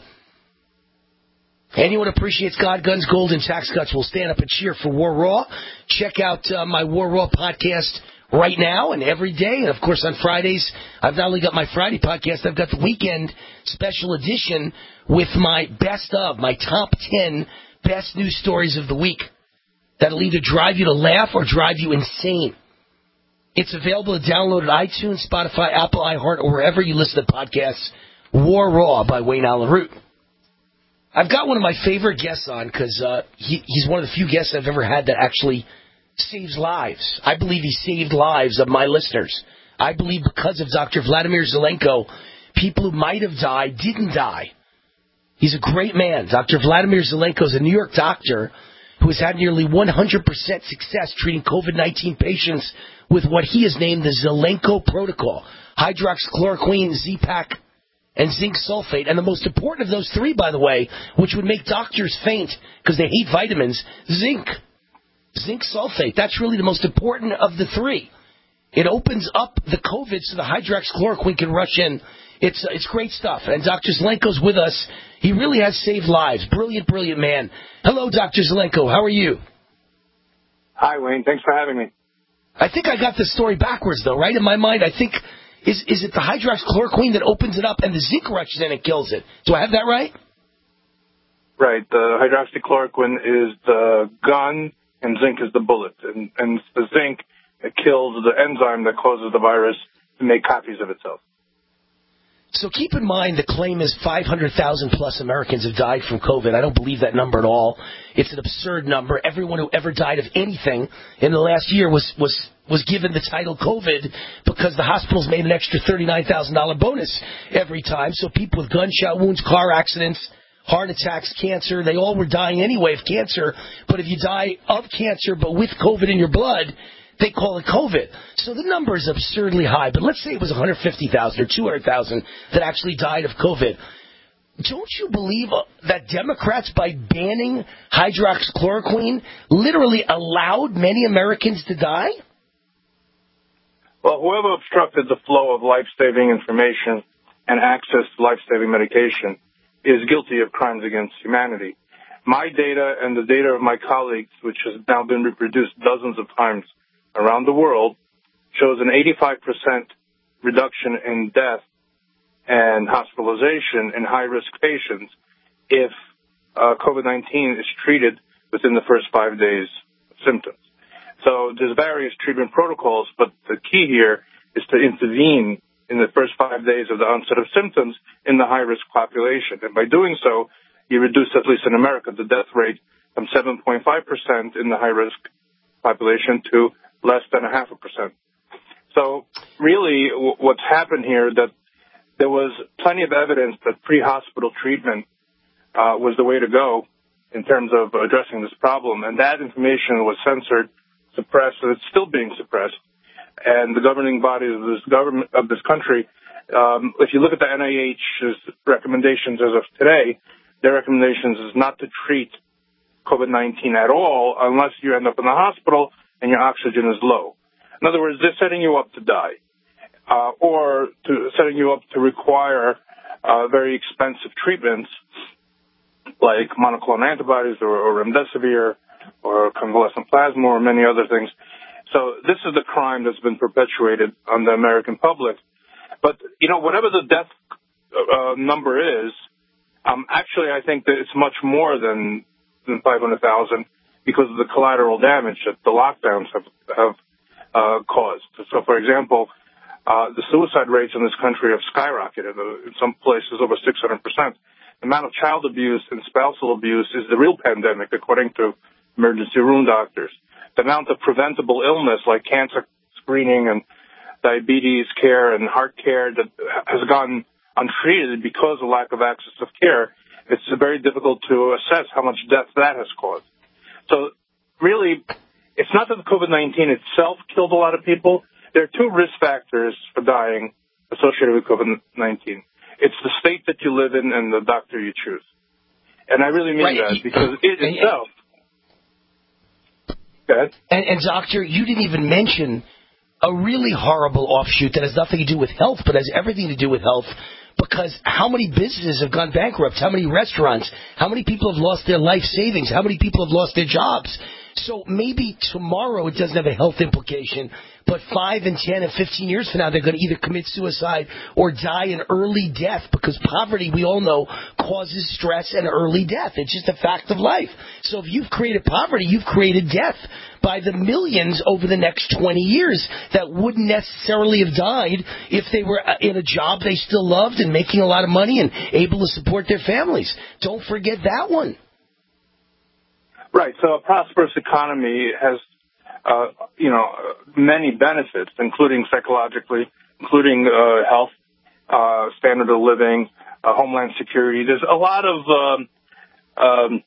C: Anyone who appreciates God, guns, gold, and tax cuts will stand up and cheer for War Raw. Check out uh, my War Raw podcast right now and every day. And, of course, on Fridays, I've not only got my Friday podcast, I've got the weekend special edition with my best of, my top ten best news stories of the week. That'll either drive you to laugh or drive you insane. It's available to download at iTunes, Spotify, Apple, iHeart, or wherever you listen to podcasts. War Raw by Wayne Allen Root. I've got one of my favorite guests on because uh, he, he's one of the few guests I've ever had that actually saves lives. I believe he saved lives of my listeners. I believe because of Doctor Vladimir Zelenko, people who might have died didn't die. He's a great man. Doctor Vladimir Zelenko is a New York doctor who has had nearly one hundred percent success treating COVID nineteen patients with what he has named the Zelenko Protocol. Hydroxychloroquine, Z-Pak, and zinc sulfate. And the most important of those three, by the way, which would make doctors faint because they hate vitamins, zinc. Zinc sulfate. That's really the most important of the three. It opens up the COVID so the hydroxychloroquine can rush in. It's it's great stuff. And Doctor Zelenko's with us. He really has saved lives. Brilliant, brilliant man. Hello, Doctor Zelenko. How are you?
P: Hi, Wayne. Thanks for having me.
C: I think I got the story backwards, though, right? In my mind, I think... Is is it the hydroxychloroquine that opens it up and the zinc rushes in and kills it? Do I have that right?
P: Right. The hydroxychloroquine is the gun and zinc is the bullet. And, and the zinc it kills the enzyme that causes the virus to make copies of itself.
C: So keep in mind the claim is five hundred thousand plus Americans have died from COVID. I don't believe that number at all. It's an absurd number. Everyone who ever died of anything in the last year was was, was given the title COVID because the hospitals made an extra thirty-nine thousand dollars bonus every time. So people with gunshot wounds, car accidents, heart attacks, cancer, they all were dying anyway of cancer. But if you die of cancer but with COVID in your blood, they call it COVID. So the number is absurdly high. But let's say it was one hundred fifty thousand or two hundred thousand that actually died of COVID. Don't you believe that Democrats, by banning hydroxychloroquine, literally allowed many Americans to die?
P: Well, whoever obstructed the flow of life-saving information and access to life-saving medication is guilty of crimes against humanity. My data and the data of my colleagues, which has now been reproduced dozens of times around the world, shows an eighty-five percent reduction in death and hospitalization in high-risk patients if uh, COVID nineteen is treated within the first five days of symptoms. So there's various treatment protocols, but the key here is to intervene in the first five days of the onset of symptoms in the high-risk population. And by doing so, you reduce, at least in America, the death rate from seven point five percent in the high-risk population to less than a half a percent. So really what's happened here that there was plenty of evidence that pre-hospital treatment uh, was the way to go in terms of addressing this problem. And that information was censored, suppressed, and it's still being suppressed. And the governing bodies of this government of this country, um, if you look at the N I H's recommendations as of today, their recommendations is not to treat COVID nineteen at all unless you end up in the hospital and your oxygen is low. In other words, they're setting you up to die, uh, or to setting you up to require uh, very expensive treatments like monoclonal antibodies or, or remdesivir or convalescent plasma or many other things. So this is the crime that's been perpetuated on the American public. But, you know, whatever the death uh, number is, um, actually I think that it's much more than, than five hundred thousand because of the collateral damage that the lockdowns have, have uh, caused. So, for example, uh, the suicide rates in this country have skyrocketed, in some places over six hundred percent. The amount of child abuse and spousal abuse is the real pandemic, according to emergency room doctors. The amount of preventable illness like cancer screening and diabetes care and heart care that has gone untreated because of lack of access of care, it's very difficult to assess how much death that has caused. So really, it's not that the COVID nineteen itself killed a lot of people. There are two risk factors for dying associated with COVID nineteen. It's the state that you live in and the doctor you choose. And I really mean right. that because it itself...
C: And, and, Doctor, you didn't even mention a really horrible offshoot that has nothing to do with health, but has everything to do with health, because how many businesses have gone bankrupt? How many restaurants? How many people have lost their life savings? How many people have lost their jobs? So maybe tomorrow it doesn't have a health implication, but five and ten and fifteen years from now, they're going to either commit suicide or die an early death, because poverty, we all know, causes stress and early death. It's just a fact of life. So if you've created poverty, you've created death by the millions over the next twenty years that wouldn't necessarily have died if they were in a job they still loved and making a lot of money and able to support their families. Don't forget that one.
P: Right. So a prosperous economy has, uh, you know, many benefits, including psychologically, including uh, health, uh, standard of living, uh, homeland security. There's a lot of um, um,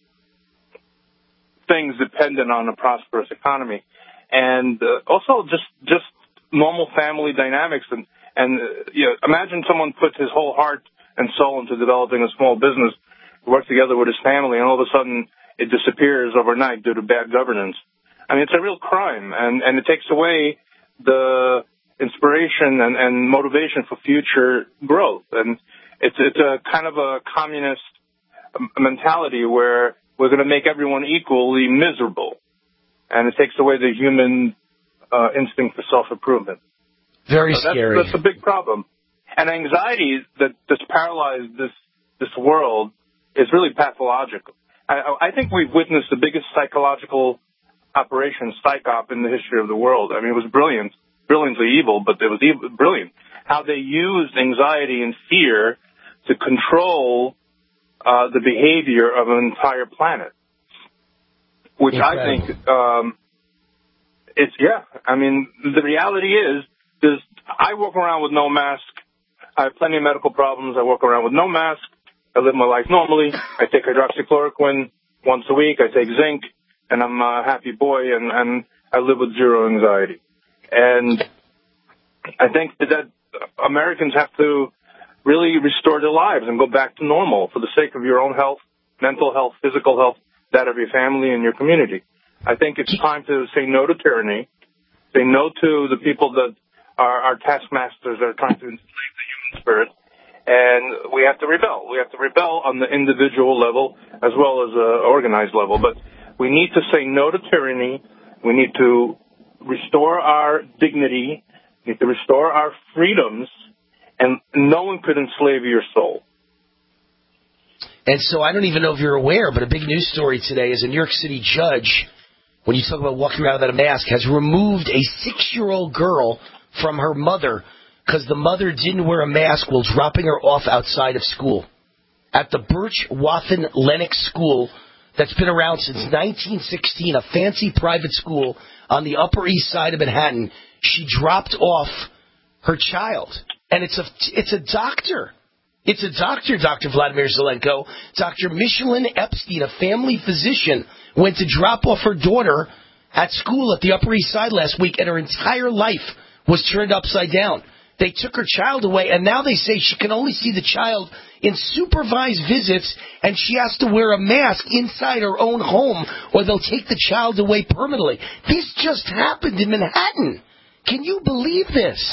P: things dependent on a prosperous economy, and uh, also just just normal family dynamics. And and uh, you know, imagine someone puts his whole heart and soul into developing a small business, work together with his family, and all of a sudden it disappears overnight due to bad governance. I mean, it's a real crime, and, and it takes away the inspiration and, and motivation for future growth. And it's it's a kind of a communist mentality where we're going to make everyone equally miserable, and it takes away the human uh, instinct for self-improvement.
C: Very
P: so that's,
C: scary.
P: That's a big problem. And anxiety that that's paralyzed this this world is really pathological. I, I think we've witnessed the biggest psychological operation, psyop, in the history of the world. I mean, it was brilliant, brilliantly evil, but it was evil, brilliant. How they used anxiety and fear to control uh, the behavior of an entire planet, which Incredible. I think um, it's, yeah, I mean, the reality is, there's, I walk around with no mask. I have plenty of medical problems. I walk around with no mask. I live my life normally. I take hydroxychloroquine once a week. I take zinc, and I'm a happy boy, and, and I live with zero anxiety. And I think that, that Americans have to really restore their lives and go back to normal for the sake of your own health, mental health, physical health, that of your family and your community. I think it's time to say no to tyranny, say no to the people that are, are taskmasters that are trying to enslave the human spirit. And we have to rebel. We have to rebel on the individual level as well as an organized level. But we need to say no to tyranny. We need to restore our dignity. We need to restore our freedoms. And no one could enslave your soul.
C: And so I don't even know if you're aware, but a big news story today is a New York City judge, when you talk about walking around without a mask, has removed a six-year-old girl from her mother because the mother didn't wear a mask while dropping her off outside of school. At the Birch Wathen Lennox School that's been around since nineteen sixteen, a fancy private school on the Upper East Side of Manhattan, she dropped off her child. And it's a, it's a doctor. It's a doctor, Doctor Vladimir Zelenko. Doctor Michelin Epstein, a family physician, went to drop off her daughter at school at the Upper East Side last week, and her entire life was turned upside down. They took her child away, and now they say she can only see the child in supervised visits, and she has to wear a mask inside her own home, or they'll take the child away permanently. This just happened in Manhattan. Can you believe this?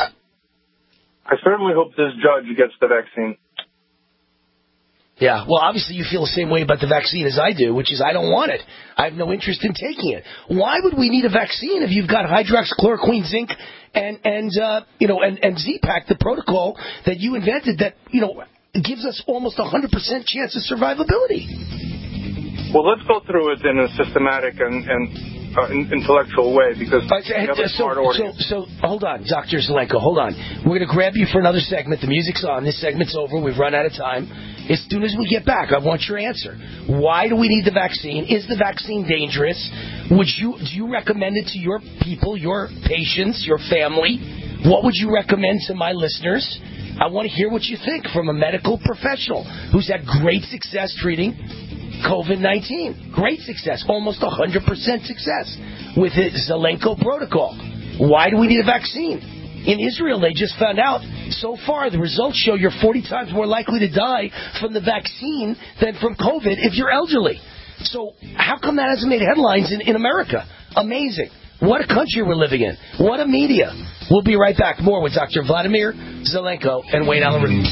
P: I certainly hope this judge gets the vaccine.
C: Yeah, well, obviously you feel the same way about the vaccine as I do, which is I don't want it. I have no interest in taking it. Why would we need a vaccine if you've got hydroxychloroquine, zinc, and and uh, you know and, and Z-Pak, the protocol that you invented that you know gives us almost a hundred percent chance of survivability?
P: Well, let's go through it in a systematic and, and uh, intellectual way because
C: uh,
P: we have a
C: so,
P: smart audience.
C: So, so hold on, Doctor Zelenko, hold on. We're going to grab you for another segment. The music's on. This segment's over. We've run out of time. As soon as we get back, I want your answer. Why do we need the vaccine? Is the vaccine dangerous? Would you do you recommend it to your people, your patients, your family? What would you recommend to my listeners? I want to hear what you think from a medical professional who's had great success treating COVID nineteen. Great success, almost one hundred percent success with the Zelenko protocol. Why do we need a vaccine? In Israel, they just found out, so far, the results show you're forty times more likely to die from the vaccine than from COVID if you're elderly. So how come that hasn't made headlines in, in America? Amazing. What a country we're living in. What a media. We'll be right back. More with Doctor Vladimir Zelenko and Wayne Allyn Root.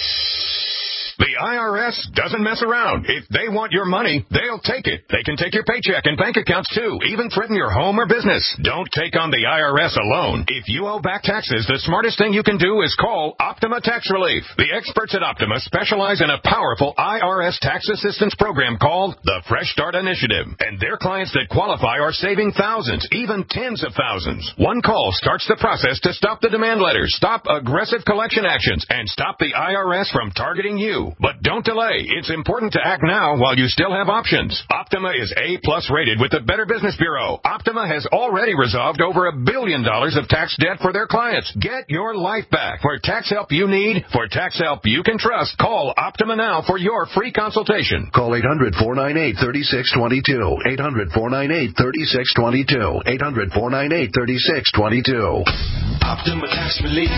A: The I R S doesn't mess around. If they want your money, they'll take it. They can take your paycheck and bank accounts, too, even threaten your home or business. Don't take on the I R S alone. If you owe back taxes, the smartest thing you can do is call Optima Tax Relief. The experts at Optima specialize in a powerful I R S tax assistance program called the Fresh Start Initiative. And their clients that qualify are saving thousands, even tens of thousands. One call starts the process to stop the demand letters, stop aggressive collection actions, and stop the I R S from targeting you. But don't delay. It's important to act now while you still have options. Optima is A-plus rated with the Better Business Bureau. Optima has already resolved over a billion dollars of tax debt for their clients. Get your life back. For tax help you need, for tax help you can trust, call Optima now for your free consultation.
Q: Call eight hundred, four nine eight, three six two two. eight hundred, four nine eight, three six two two. eight hundred, four nine eight, three six two two.
R: Optima Tax Relief.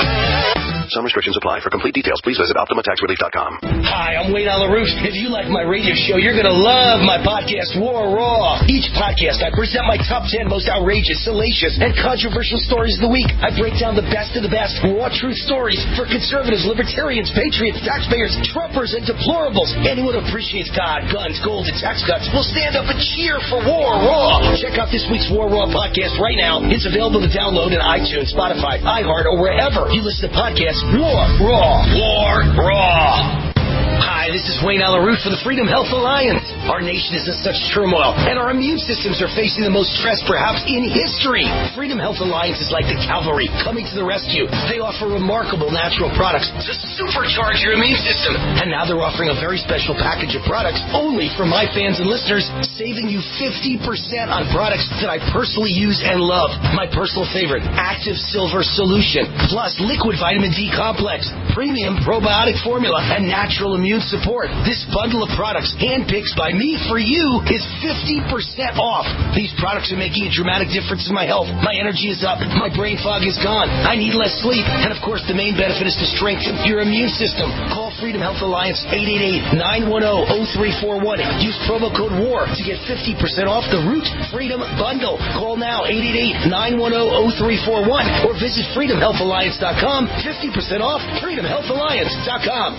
Q: Some restrictions apply. For complete details, please visit Optima Tax Relief dot com.
C: Hi, I'm Wayne Allyn Root. If you like my radio show, you're going to love my podcast, War Raw. Each podcast, I present my top ten most outrageous, salacious, and controversial stories of the week. I break down the best of the best raw truth stories for conservatives, libertarians, patriots, taxpayers, Trumpers, and deplorables. Anyone who appreciates God, guns, gold, and tax cuts will stand up and cheer for War Raw. Check out this week's War Raw podcast right now. It's available to download in iTunes, Spotify, iHeart, or wherever you listen to podcasts. War Raw. War Raw. Hi, this is Wayne Allyn Root for the Freedom Health Alliance. Our nation is in such turmoil, and our immune systems are facing the most stress perhaps in history. Freedom Health Alliance is like the cavalry coming to the rescue. They offer remarkable natural products to supercharge your immune system. And now they're offering a very special package of products only for my fans and listeners, saving you fifty percent on products that I personally use and love. My personal favorite, Active Silver Solution, plus Liquid Vitamin D Complex, Premium Probiotic Formula, and Natural Immune Support. This bundle of products, handpicked by me for you, is fifty percent off. These products are making a dramatic difference in my health. My energy is up. My brain fog is gone. I need less sleep. And of course, the main benefit is to strengthen your immune system. Call Freedom Health Alliance eight eight eight, nine one zero, zero three four one. Use promo code WAR to get fifty percent off the Root Freedom Bundle. Call now eight eight eight, nine one zero, zero three four one or visit freedom health alliance dot com. fifty percent off freedom health alliance dot com.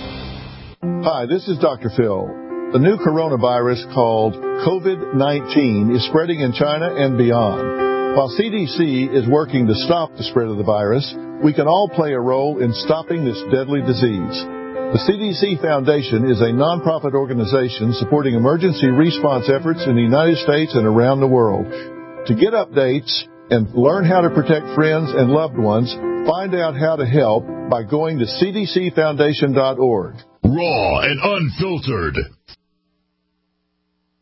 S: Hi, this is Doctor Phil. The new coronavirus called COVID nineteen is spreading in China and beyond. While C D C is working to stop the spread of the virus, we can all play a role in stopping this deadly disease. The C D C Foundation is a nonprofit organization supporting emergency response efforts in the United States and around the world. To get updates and learn how to protect friends and loved ones, find out how to help by going to c d c foundation dot org.
B: Raw and unfiltered.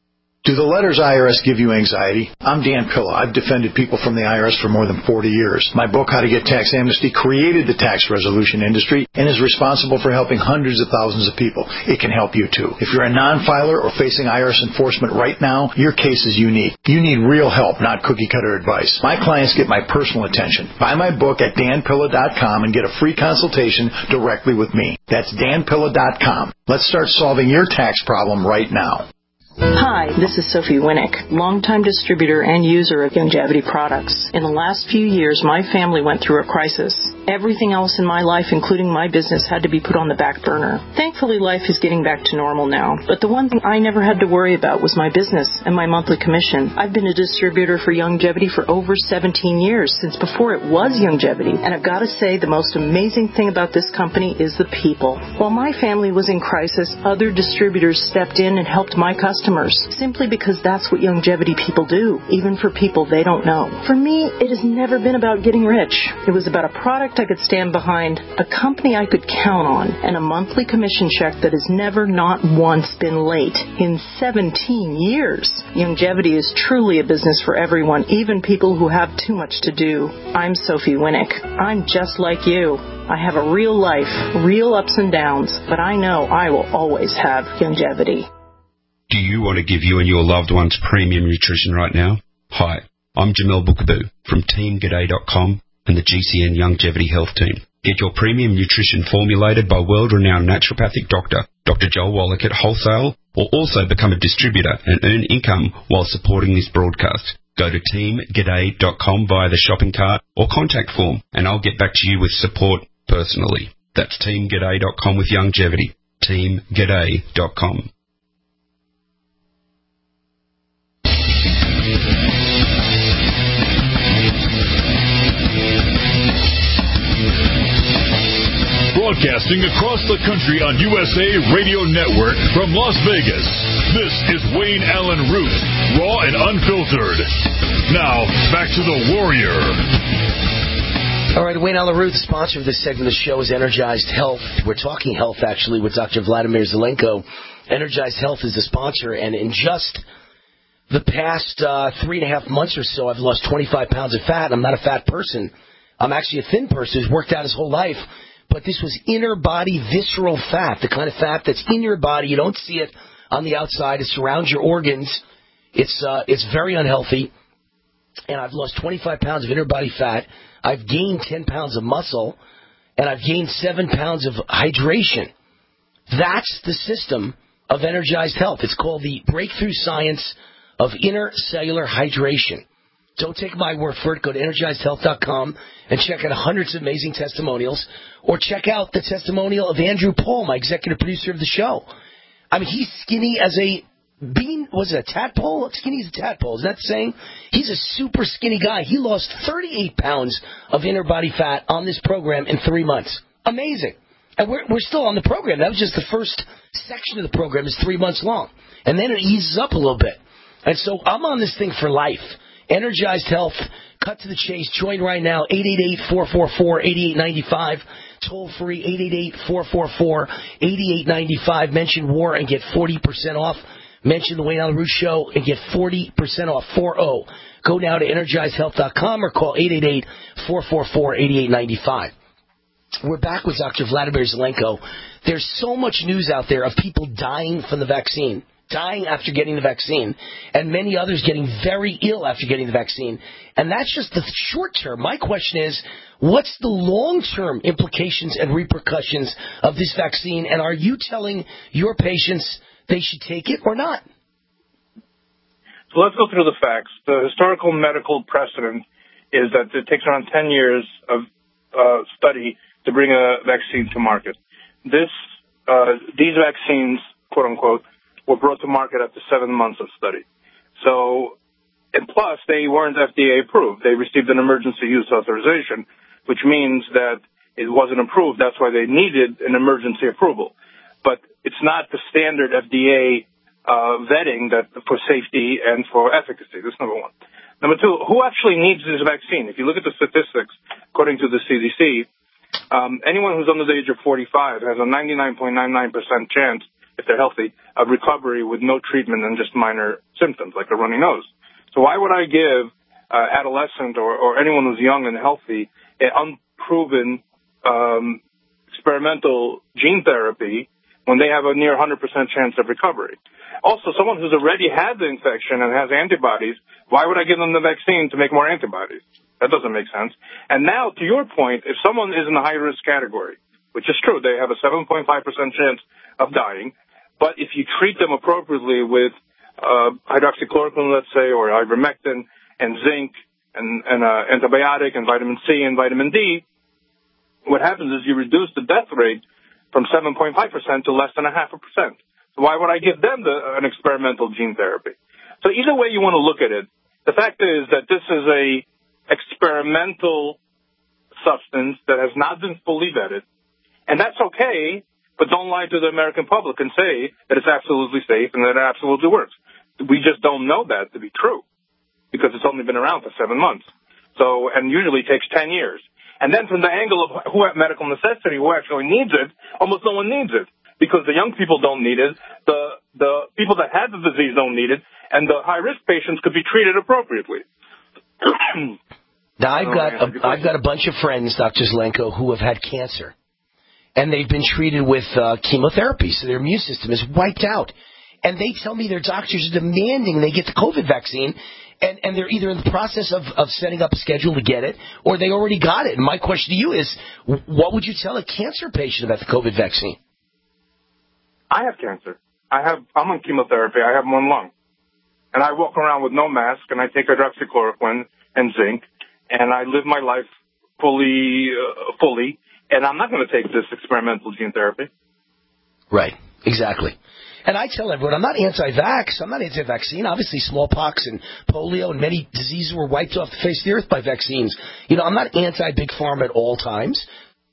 T: Do the letters I R S give you anxiety? I'm Dan Pilla. I've defended people from the I R S for more than forty years. My book, How to Get Tax Amnesty, created the tax resolution industry and is responsible for helping hundreds of thousands of people. It can help you too. If you're a non-filer or facing I R S enforcement right now, your case is unique. You need real help, not cookie-cutter advice. My clients get my personal attention. Buy my book at dan pilla dot com and get a free consultation directly with me. That's dan pilla dot com. Let's start solving your tax problem right now.
U: Hi, this is Sophie Winnick, longtime distributor and user of Youngevity products. In the last few years, my family went through a crisis. Everything else in my life, including my business, had to be put on the back burner. Thankfully, life is getting back to normal now. But the one thing I never had to worry about was my business and my monthly commission. I've been a distributor for Youngevity for over seventeen years, since before it was Youngevity. And I've got to say, the most amazing thing about this company is the people. While my family was in crisis, other distributors stepped in and helped my customers, simply because that's what Youngevity people do, even for people they don't know. For me, it has never been about getting rich. It was about a product I could stand behind, a company I could count on, and a monthly commission check that has never, not once, been late in seventeen years. Youngevity is truly a business for everyone, even people who have too much to do. I'm Sophie Winnick. I'm just like you. I have a real life, real ups and downs, but I know I will always have Youngevity.
V: Do you want to give you and your loved ones premium nutrition right now? Hi, I'm Jamel Bookaboo from team g'day dot com and the G C N Youngevity Health Team. Get your premium nutrition formulated by world-renowned naturopathic doctor, Doctor Joel Wallach at wholesale, or also become a distributor and earn income while supporting this broadcast. Go to team g'day dot com via the shopping cart or contact form, and I'll get back to you with support personally. That's team g'day dot com with Youngevity. team g'day dot com.
B: Broadcasting across the country on U S A Radio Network from Las Vegas, this is Wayne Allen Root, raw and unfiltered. Now, back to the Warrior.
C: All right, Wayne Allen Root, the sponsor of this segment of the show is Energized Health. We're talking health, actually, with Doctor Vladimir Zelenko. Energized Health is the sponsor, and in just the past uh, three and a half months or so, I've lost twenty-five pounds of fat. I'm not a fat person. I'm actually a thin person who's worked out his whole life. But this was inner body visceral fat, the kind of fat that's in your body. You don't see it on the outside. It surrounds your organs. It's uh, it's very unhealthy. And I've lost twenty-five pounds of inner body fat. I've gained ten pounds of muscle. And I've gained seven pounds of hydration. That's the system of Energized Health. It's called the breakthrough science of inner cellular hydration. Don't take my word for it. Go to energized health dot com and check out hundreds of amazing testimonials. Or check out the testimonial of Andrew Paul, my executive producer of the show. I mean, he's skinny as a bean. Was it a tadpole? Skinny as a tadpole. Is that the saying? He's a super skinny guy. He lost thirty-eight pounds of inner body fat on this program in three months. Amazing. And we're, we're still on the program. That was just the first section of the program. It's three months long. And then it eases up a little bit. And so I'm on this thing for life. Energized Health, cut to the chase. Join right now, eight eight eight, four four four, eight eight nine five. Toll free, eight eight eight, four four four, eight eight nine five. Mention WAR and get forty percent off. Mention the Wayne Allen Root Show and get forty percent off, four oh. Go now to energized health dot com or call eight eight eight, four four four, eight eight nine five. We're back with Doctor Vladimir Zelenko. There's so much news out there of people dying from the vaccine. Dying after getting the vaccine, and many others getting very ill after getting the vaccine. And that's just the short term. My question is, what's the long-term implications and repercussions of this vaccine, and are you telling your patients they should take it or not?
P: So let's go through the facts. The historical medical precedent is that it takes around ten years of uh, study to bring a vaccine to market. This, uh, these vaccines, quote-unquote, were brought to market after seven months of study. So, and plus, they weren't F D A approved. They received an emergency use authorization, which means that it wasn't approved. That's why they needed an emergency approval. But it's not the standard F D A uh, vetting that for safety and for efficacy. That's number one. Number two, who actually needs this vaccine? If you look at the statistics, according to the C D C, um, anyone who's under the age of forty-five has a ninety-nine point nine nine percent chance if they're healthy, of recovery with no treatment and just minor symptoms like a runny nose. So why would I give uh, adolescent or, or anyone who's young and healthy an unproven um, experimental gene therapy when they have a near one hundred percent chance of recovery? Also, someone who's already had the infection and has antibodies, why would I give them the vaccine to make more antibodies? That doesn't make sense. And now, to your point, if someone is in the high-risk category, which is true, they have a seven point five percent chance of dying, but if you treat them appropriately with uh, hydroxychloroquine, let's say, or ivermectin and zinc and, and uh, antibiotic and vitamin C and vitamin D, what happens is you reduce the death rate from seven point five percent to less than a half a percent. So why would I give them the, an experimental gene therapy? So either way you want to look at it, the fact is that this is a experimental substance that has not been fully vetted. And that's okay, but don't lie to the American public and say that it's absolutely safe and that it absolutely works. We just don't know that to be true because it's only been around for seven months. So, and usually takes ten years. And then from the angle of who have medical necessity, who actually needs it, almost no one needs it because the young people don't need it, the, the people that have the disease don't need it, and the high-risk patients could be treated appropriately.
C: Now, I've got, a, I've got a bunch of friends, Doctor Zelenko, who have had cancer. And they've been treated with uh, chemotherapy, so their immune system is wiped out. And they tell me their doctors are demanding they get the COVID vaccine, and, and they're either in the process of, of setting up a schedule to get it, or they already got it. And my question to you is, what would you tell a cancer patient about the COVID vaccine?
P: I have cancer. I have, I'm on chemotherapy. I have one lung. And I walk around with no mask, and I take hydroxychloroquine and zinc, and I live my life fully, uh, fully. And I'm not going to take this experimental gene therapy.
C: Right, exactly. And I tell everyone, I'm not anti-vax. I'm not anti-vaccine. Obviously, smallpox and polio and many diseases were wiped off the face of the earth by vaccines. You know, I'm not anti-big pharma at all times.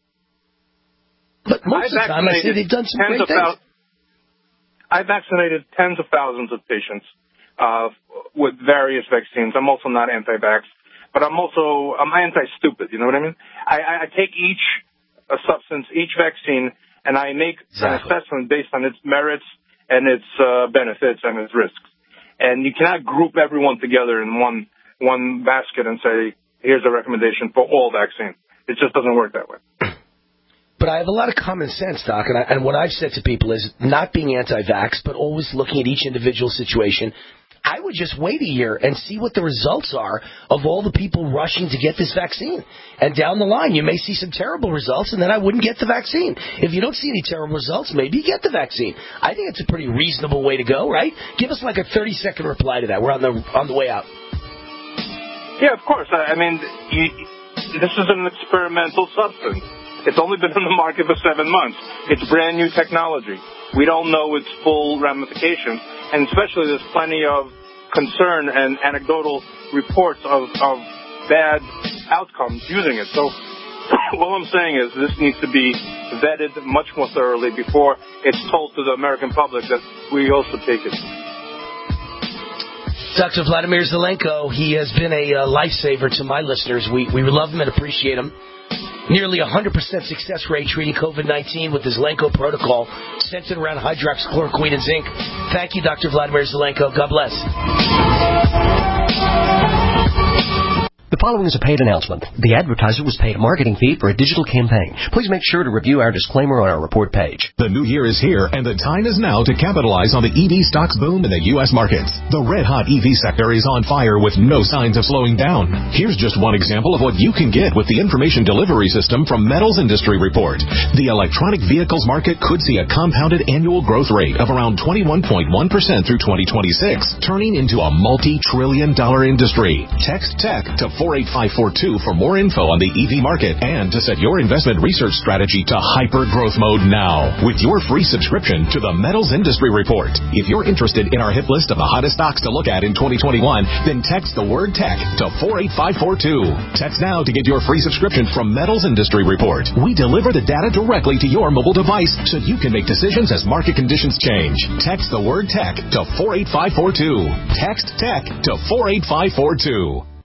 C: But most of the time, I say they've done some great things. Thousands,
P: I vaccinated tens of thousands of patients uh, with various vaccines. I'm also not anti-vax. But I'm also, I'm anti-stupid, you know what I mean? I, I, I take each a substance, each vaccine, and I make exactly. an assessment based on its merits and its uh, benefits and its risks. And you cannot group everyone together in one one basket and say, here's a recommendation for all vaccines. It just doesn't work that way.
C: But I have a lot of common sense, Doc, and, I, and what I've said to people is not being anti-vax, but always looking at each individual situation. I would just wait a year and see what the results are of all the people rushing to get this vaccine. And down the line, you may see some terrible results, and then I wouldn't get the vaccine. If you don't see any terrible results, maybe you get the vaccine. I think it's a pretty reasonable way to go, right? Give us like a thirty-second reply to that. We're on the on the way out.
P: Yeah, of course. I, I mean, you, this is an experimental substance. It's only been on the market for seven months. It's brand new technology. We don't know its full ramifications, and especially there's plenty of concern and anecdotal reports of, of bad outcomes using it. So all I'm saying is this needs to be vetted much more thoroughly before it's told to the American public that we also take it.
C: Doctor Vladimir Zelenko, he has been a uh, lifesaver to my listeners. We, we love him and appreciate him. Nearly one hundred percent success rate treating COVID nineteen with the Zelenko protocol centered around hydroxychloroquine and zinc. Thank you, Doctor Vladimir Zelenko. God bless.
D: The following is a paid announcement. The advertiser was paid a marketing fee for a digital campaign. Please make sure to review our disclaimer on our report page.
E: The new year is here, and the time is now to capitalize on the E V stocks boom in the U S markets. The red-hot E V sector is on fire with no signs of slowing down. Here's just one example of what you can get with the information delivery system from Metals Industry Report. The electronic vehicles market could see a compounded annual growth rate of around twenty-one point one percent through twenty twenty-six, turning into a multi-trillion dollar industry. Text TECH to four eight five four two for more info on the E V market and to set your investment research strategy to hyper growth mode now with your free subscription to the Metals Industry Report. If you're interested in our hit list of the hottest stocks to look at in twenty twenty-one, then text the word TECH to four eight five four two. Text now to get your free subscription from Metals Industry Report. We deliver the data directly to your mobile device so you can make decisions as market conditions change. Text the word TECH to four eight five four two. Text TECH to four eight five four two.